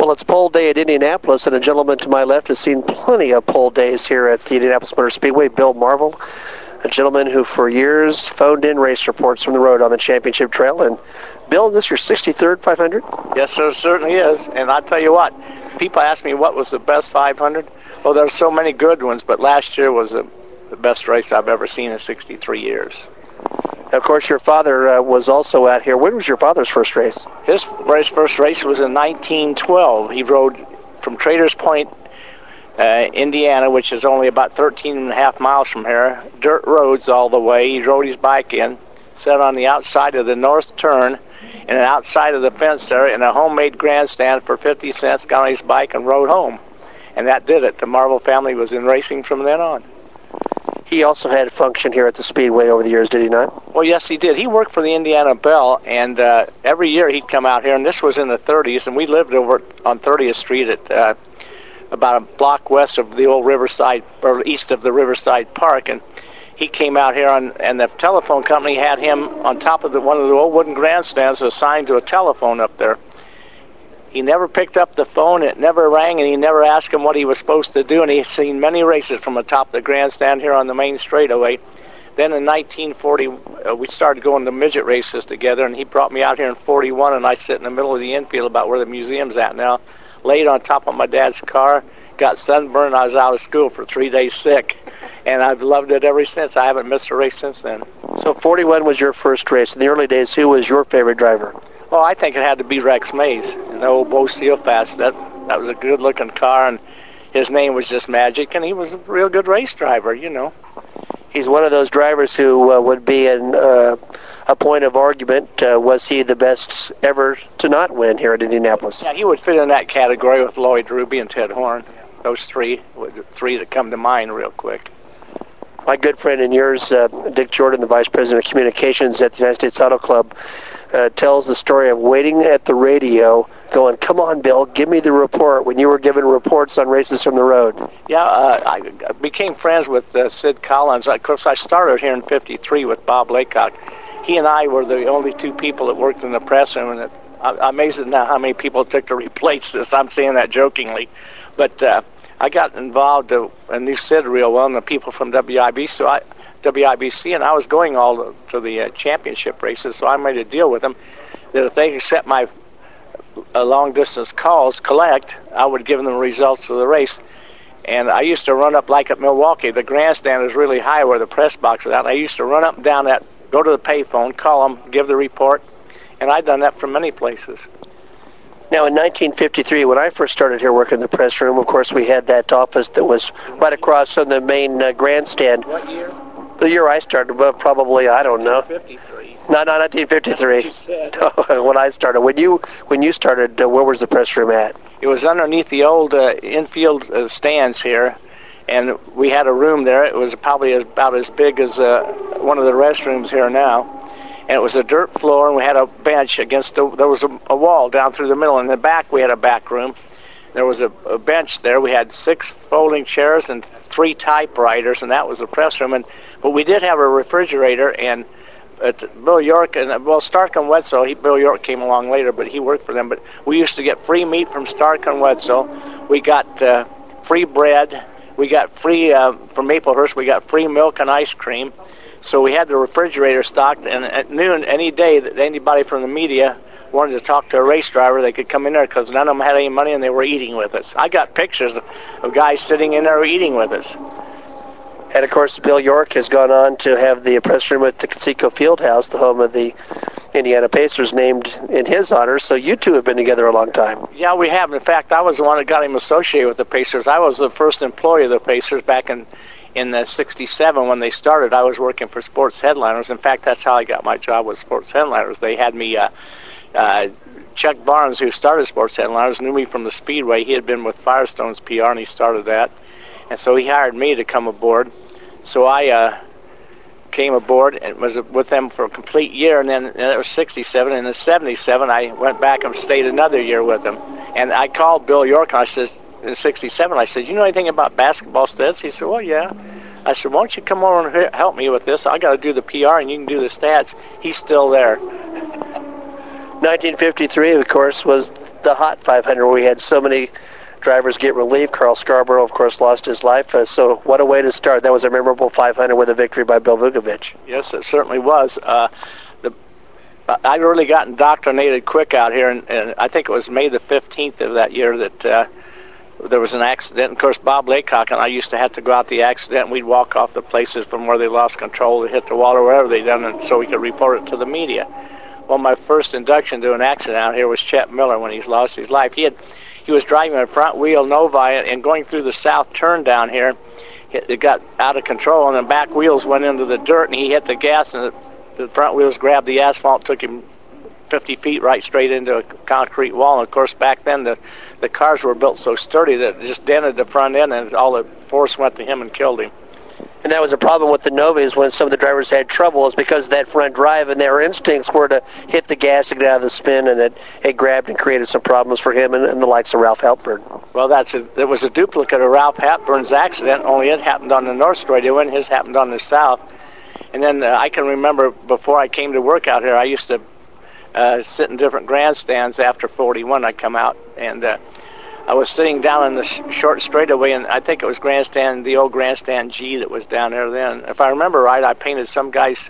Well, it's pole day at Indianapolis, and a gentleman to my left has seen plenty of pole days here at the Indianapolis Motor Speedway, Bill Marvel, a gentleman who for years phoned in race reports from the road on the championship trail. And Bill, is this your 63rd 500? Yes, sir, it certainly is. And I'll tell you what, people ask me what was the best 500. Well, there's so many good ones, but last year was the best race I've ever seen in 63 years. Of course, your father was also out here. When was your father's first race? His first race was in 1912. He rode from Traders Point, Indiana, which is only about 13 and a half miles from here, dirt roads all the way. He rode his bike in, sat on the outside of the north turn, and outside of the fence there, in a homemade grandstand for 50 cents, got on his bike and rode home. And that did it. The Marvel family was in racing from then on. He also had a function here at the Speedway over the years, did he not? Well, yes, he did. He worked for the Indiana Bell, and every year he'd come out here, and this was in the 30s, and we lived over on 30th Street at about a block west of the old Riverside, or east of the Riverside Park, and he came out here, and the telephone company had him on top of one of the old wooden grandstands assigned to a telephone up there. He never picked up the phone, it never rang, and he never asked him what he was supposed to do, and he's seen many races from the top of the grandstand here on the main straightaway. Then in 1940, we started going to midget races together, and he brought me out here in 41, and I sit in the middle of the infield about where the museum's at now, laid on top of my dad's car, got sunburned, I was out of school for 3 days sick, and I've loved it ever since. I haven't missed a race since then. So 41 was your first race. In the early days, who was your favorite driver? Well, I think it had to be Rex Mays, and the old Bo Steelfast. That was a good-looking car, and his name was just magic, and he was a real good race driver, you know. He's one of those drivers who would be a point of argument. Was he the best ever to not win here at Indianapolis? Yeah, he would fit in that category with Lloyd Ruby and Ted Horn. Those three that come to mind real quick. My good friend and yours, Dick Jordan, the Vice President of Communications at the United States Auto Club, tells the story of waiting at the radio, going, "Come on, Bill, give me the report," when you were given reports on races from the road. Yeah, I became friends with Sid Collins. Of course, I started here in 53 with Bob Laycock. He and I were the only two people that worked in the press room, and I'm amazed now how many people took to replace this. I'm saying that jokingly. But I got involved and knew Sid real well, and the people from WIBC, and I was going all to the championship races, so I made a deal with them that if they accept my long-distance calls, collect, I would give them the results of the race. And I used to run up, like at Milwaukee, the grandstand is really high where the press box is out. I used to run up and down that, go to the payphone, call them, give the report, and I'd done that from many places. Now, in 1953, when I first started here working in the press room, of course, we had that office that was right across from the main grandstand. What year? The year I started, well, probably, I don't know. 1953. No, 1953. When I started. When you started, where was the press room at? It was underneath the old infield stands here, and we had a room there. It was probably about as big as one of the restrooms here now. And it was a dirt floor, and we had a bench against there was a wall down through the middle. In the back, we had a back room. There was a bench there. We had 6 folding chairs and 3 typewriters, and that was the press room. But we did have a refrigerator, and Bill York, Stark and Wetzel, Bill York came along later, but he worked for them. But we used to get free meat from Stark and Wetzel. We got free bread. We got free, from Maplehurst, we got free milk and ice cream. So we had the refrigerator stocked, and at noon, any day that anybody from the media wanted to talk to a race driver, they could come in there because none of them had any money and they were eating with us. I got pictures of guys sitting in there eating with us. And, of course, Bill York has gone on to have the press room at the Conseco Fieldhouse, the home of the Indiana Pacers, named in his honor. So you two have been together a long time. Yeah, we have. In fact, I was the one that got him associated with the Pacers. I was the first employee of the Pacers back in 67 when they started. I was working for Sports Headliners. In fact, that's how I got my job with Sports Headliners. They had me, Chuck Barnes, who started Sports Headliners, knew me from the Speedway. He had been with Firestone's PR, and he started that. And so he hired me to come aboard. So I came aboard and was with them for a complete year, and then it was 67. And in 77, I went back and stayed another year with them. And I called Bill York, and I said, in 67, I said, "You know anything about basketball stats?" He said, "Well, yeah." I said, "Why don't you come over and help me with this? I got to do the PR, and you can do the stats." He's still there. 1953, of course, was the Hot 500 where we had so many drivers get relief. Carl Scarborough, of course, lost his life. So what a way to start. That was a memorable 500 with a victory by Bill Vukovich. Yes, it certainly was. I really got indoctrinated quick out here, and I think it was May the 15th of that year that there was an accident. Of course, Bob Laycock and I used to have to go out the accident, and we'd walk off the places from where they lost control to hit the wall or wherever they done, and so we could report it to the media. Well, my first induction to an accident out here was Chet Miller when he's lost his life. He was driving a front wheel Nova and going through the south turn down here. It got out of control, and the back wheels went into the dirt, and he hit the gas, and the front wheels grabbed the asphalt, took him 50 feet right straight into a concrete wall. And of course, back then the cars were built so sturdy that it just dented the front end, and all the force went to him and killed him. And that was a problem with the Novas when some of the drivers had trouble, is because of that front drive, and their instincts were to hit the gas to get out of the spin, and it grabbed and created some problems for him and the likes of Ralph Hepburn. Well, it was a duplicate of Ralph Hepburn's accident, only it happened on the North Straightaway and his happened on the South. And then I can remember before I came to work out here, I used to sit in different grandstands after 41. I'd come out, and I was sitting down in the short straightaway, and I think it was the old grandstand G that was down there then. If I remember right, I painted some guy's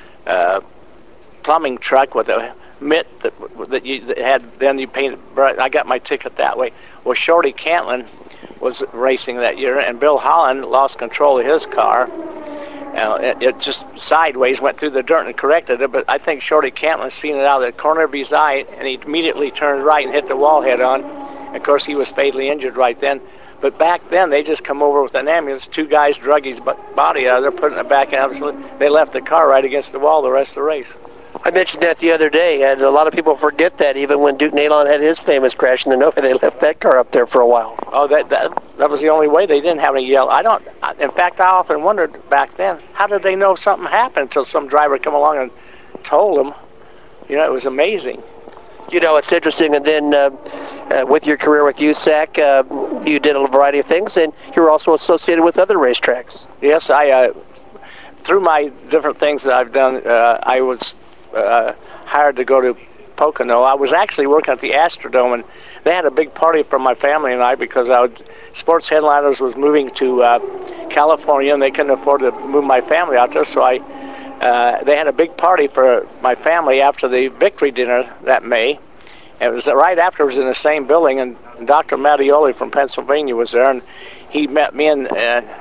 plumbing truck with a mitt that had, then you painted, I got my ticket that way. Well, Shorty Cantlin was racing that year, and Bill Holland lost control of his car. It just sideways went through the dirt and corrected it, but I think Shorty Cantlin seen it out of the corner of his eye, and he immediately turned right and hit the wall head on. Of course, he was fatally injured right then. But back then, they just come over with an ambulance. Two guys drug his body out of there, putting it back in. They left the car right against the wall the rest of the race. I mentioned that the other day, and a lot of people forget that. Even when Duke Nalon had his famous crash in the Nova, they left that car up there for a while. Oh, that was the only way. They didn't have any yell. In fact, I often wondered back then, how did they know something happened until some driver come along and told them? You know, it was amazing. You know, it's interesting. And then with your career with USAC, you did a variety of things, and you were also associated with other racetracks. Yes, through my different things that I've done, I was hired to go to Pocono. I was actually working at the Astrodome, and they had a big party for my family and I because Sports Headliners was moving to California, and they couldn't afford to move my family out there, so they had a big party for my family after the victory dinner that May. It was right after, it was in the same building, and Dr. Mattioli from Pennsylvania was there, and he met me, and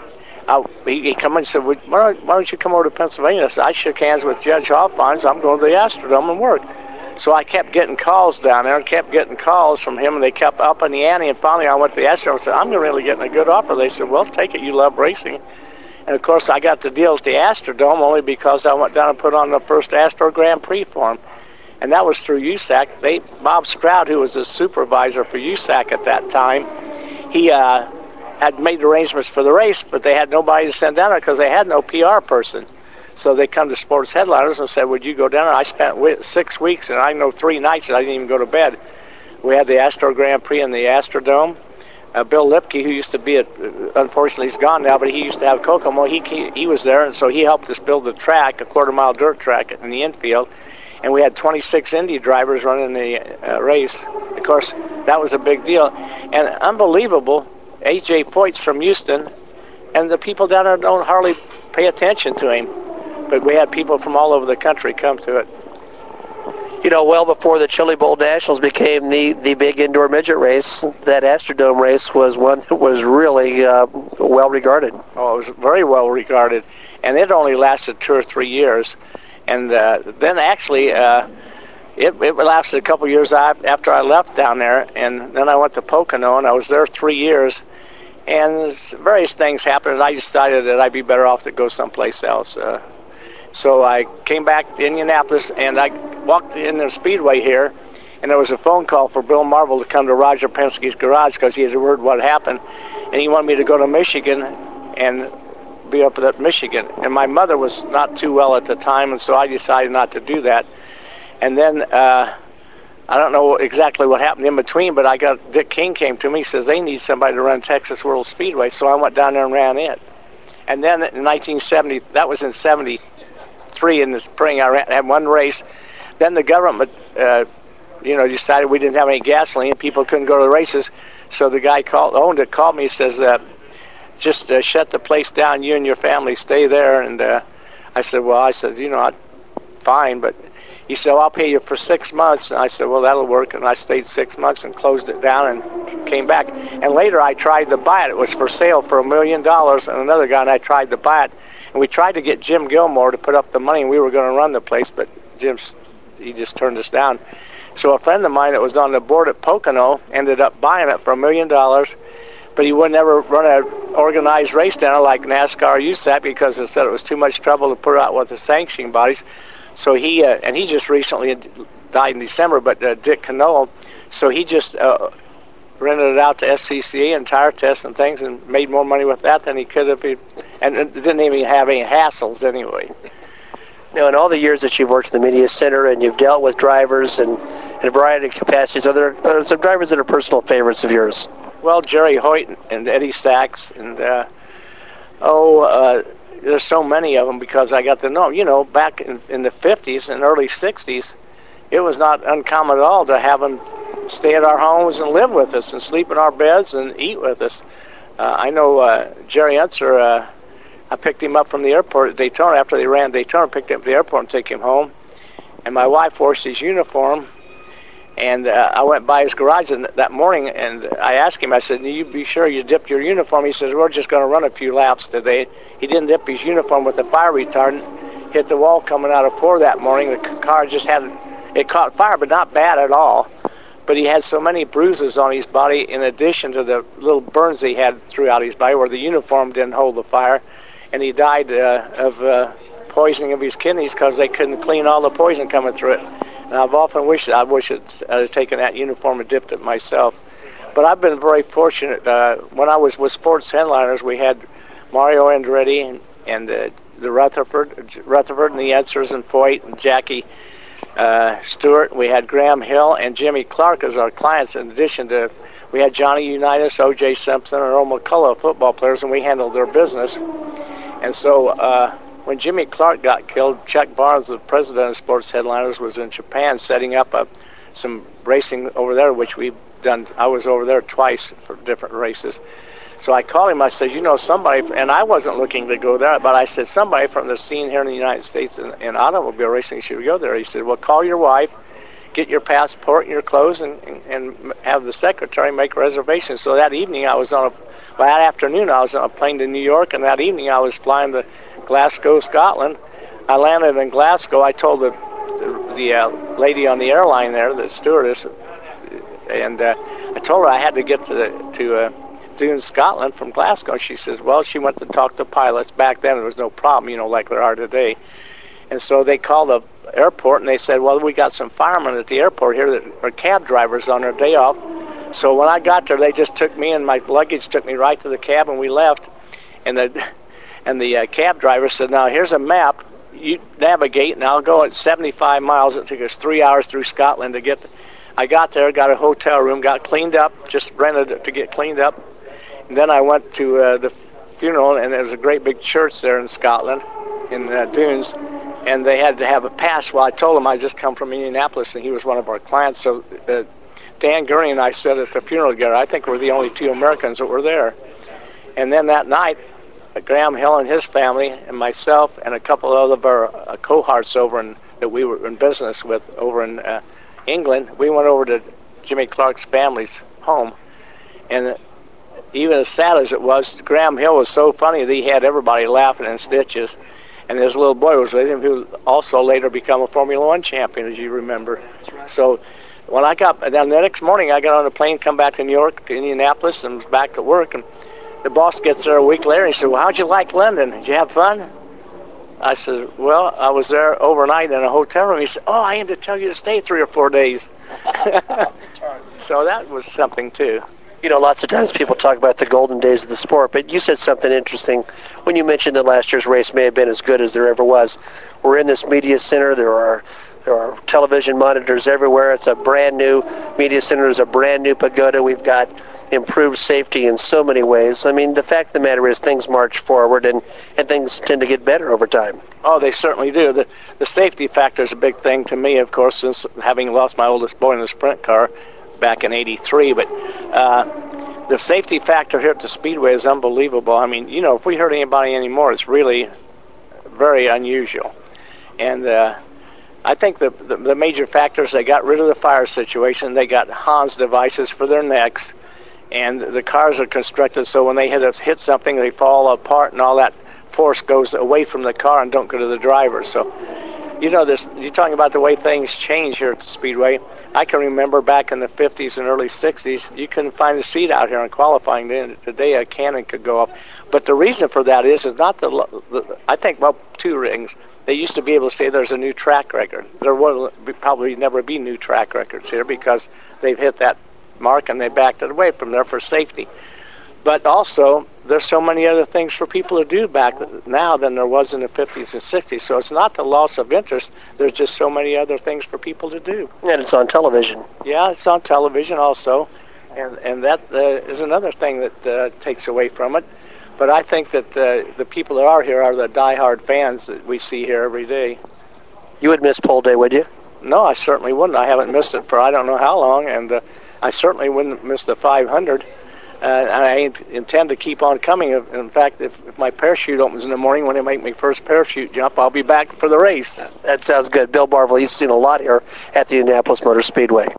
he come in and said, why don't you come over to Pennsylvania? I shook hands with Judge Hoffman, so I'm going to the Astrodome and work. So I kept getting calls down there, and kept getting calls from him, and they kept upping the ante, and finally I went to the Astrodome and said, I'm really getting a good offer. They said, well, take it, you love racing. And of course I got the deal at the Astrodome only because I went down and put on the first Astro Grand Prix for him. And that was through USAC. Bob Stroud, who was the supervisor for USAC at that time, he had made arrangements for the race, but they had nobody to send down there because they had no PR person. So they come to Sports Headliners and said, would you go down there? I spent 6 weeks, and I know 3 nights that I didn't even go to bed. We had the Astro Grand Prix in the Astrodome. Bill Lipke, who used to be unfortunately he's gone now, but he used to have Kokomo. He was there, and so he helped us build the track, a quarter-mile dirt track in the infield. And we had 26 Indy drivers running the race. Of course, that was a big deal. And unbelievable, A.J. Foyt's from Houston, and the people down there don't hardly pay attention to him. But we had people from all over the country come to it. You know, well before the Chili Bowl Nationals became the big indoor midget race, that Astrodome race was one that was really well regarded. Oh, it was very well regarded, and it only lasted 2 or 3 years. And then actually, it lasted a couple years after I left down there, and then I went to Pocono, and I was there 3 years. And various things happened, and I decided that I'd be better off to go someplace else. So I came back to Indianapolis, and I walked in the Speedway here, and there was a phone call for Bill Marvel to come to Roger Penske's garage because he had heard what happened, and he wanted me to go to Michigan and be up at Michigan. And my mother was not too well at the time, and so I decided not to do that. And then I don't know exactly what happened in between, but Dick King came to me, says they need somebody to run Texas World Speedway, so I went down there and ran it. And then in 1970, that was in 73 in the spring, I had one race. Then the government decided we didn't have any gasoline. People couldn't go to the races. So the guy owned it called me. He says, just shut the place down. You and your family stay there. And I said, fine. But he said, well, I'll pay you for 6 months. And I said, well, that'll work. And I stayed 6 months and closed it down and came back. And later I tried to buy it. It was for sale for $1 million. And another guy and I tried to buy it. And we tried to get Jim Gilmore to put up the money, and we were going to run the place, but he just turned us down. So a friend of mine that was on the board at Pocono ended up buying it for $1 million, but he would never run an organized race down there like NASCAR or USAC because he said it was too much trouble to put out with the sanctioning bodies. So he just recently died in December, but Dick Cano, so he just rented it out to SCCA and tire tests and things and made more money with that than he could if and didn't even have any hassles anyway. Now, in all the years that you've worked at the Media Center and you've dealt with drivers in a variety of capacities, are there some drivers that are personal favorites of yours? Well, Jerry Hoyt and Eddie Sachs, and there's so many of them because I got to know. Back in the 50s and early 60s, it was not uncommon at all to have them stay at our homes and live with us and sleep in our beds and eat with us. I know Jerry Unser, I picked him up from the airport at Daytona after they ran Daytona, picked him up at the airport and took him home. And my wife washed his uniform, and I went by his garage that morning, and I asked him, I said, you be sure you dipped your uniform? He says, we're just going to run a few laps today. He didn't dip his uniform with the fire retardant, hit the wall coming out of 4 that morning. The car just it caught fire, but not bad at all. But he had so many bruises on his body in addition to the little burns he had throughout his body where the uniform didn't hold the fire. And he died of poisoning of his kidneys because they couldn't clean all the poison coming through it. And I've often wished I'd taken that uniform and dipped it myself. But I've been very fortunate. When I was with Sports Headliners, we had Mario Andretti and the Rutherford and the Edsers and Foyt and Jackie Stewart. We had Graham Hill and Jimmy Clark as our clients. In addition to, we had Johnny Unitas, O.J. Simpson, and Earl McCullough, football players, and we handled their business. And so when Jimmy Clark got killed, Chuck Barnes, the president of Sports Headliners, was in Japan setting up some racing over there, which we've done. I was over there twice for different races. So I called him. I said, somebody, and I wasn't looking to go there, but I said, somebody from the scene here in the United States in automobile racing should go there. He said, well, call your wife, get your passport and your clothes, and have the secretary make reservations. So that evening that afternoon I was on a plane to New York, and that evening I was flying to Glasgow, Scotland. I landed in Glasgow. I told the lady on the airline there, the stewardess, and I told her I had to get to Dunes, Scotland from Glasgow. She says, well, she went to talk to pilots. Back then there was no problem, like there are today. And so they called the airport and they said, well, we got some firemen at the airport here that are cab drivers on their day off. So when I got there, they just took me and my luggage, took me right to the cab, and we left. And the cab driver said, now here's a map. You navigate, and I'll go at 75 miles. It took us 3 hours through Scotland to get. I got there, got a hotel room, got cleaned up, just rented it to get cleaned up. And then I went to the funeral, and there was a great big church there in Scotland, in Dunes, and they had to have a pass. Well, I told him I just come from Indianapolis, and he was one of our clients. So Dan Gurney and I sat at the funeral together. I think we're the only 2 Americans that were there. And then that night, Graham Hill and his family and myself and a couple of our cohorts that we were in business with over in England, we went over to Jimmy Clark's family's home. And even as sad as it was, Graham Hill was so funny that he had everybody laughing in stitches. And his little boy was with him, who also later became a Formula One champion, as you remember. That's right. So when I got down the next morning, I got on a plane, come back to New York, to Indianapolis, and was back at work. And the boss gets there a week later, and he said, well, how'd you like London? Did you have fun? I said, well, I was there overnight in a hotel room. He said, oh, I had to tell you to stay 3 or 4 days. So that was something, too. Lots of times people talk about the golden days of the sport, but you said something interesting when you mentioned that last year's race may have been as good as there ever was. We're in this media center. There are television monitors everywhere. It's a brand new media center. There's a brand new pagoda. We've got improved safety in so many ways. I mean, the fact of the matter is things march forward, and things tend to get better over time. Oh, they certainly do. The safety factor is a big thing to me, of course, since having lost my oldest boy in a sprint car back in '83. But the safety factor here at the Speedway is unbelievable. I mean, you know, if we hurt anybody anymore, it's really very unusual. And I think the major factors, they got rid of the fire situation. They got Hans devices for their necks. And the cars are constructed so when they hit something, they fall apart, and all that force goes away from the car and don't go to the driver. So, you know, you're talking about the way things change here at the Speedway. I can remember back in the 50s and early 60s, you couldn't find a seat out here on qualifying day. Today a cannon could go up. But the reason for that is not I think, well, two rings. They used to be able to say there's a new track record. There will probably never be new track records here because they've hit that mark and they backed it away from there for safety. But also, there's so many other things for people to do back now than there was in the 50s and 60s. So it's not the loss of interest. There's just so many other things for people to do. And it's on television. Yeah, it's on television also. And that is another thing that takes away from it. But I think that the people that are here are the diehard fans that we see here every day. You would miss pole day, would you? No, I certainly wouldn't. I haven't missed it for I don't know how long, and I certainly wouldn't miss the 500. I intend to keep on coming. In fact, if my parachute opens in the morning when I make my first parachute jump, I'll be back for the race. That sounds good. Bill Marvel, you've seen a lot here at the Indianapolis Motor Speedway.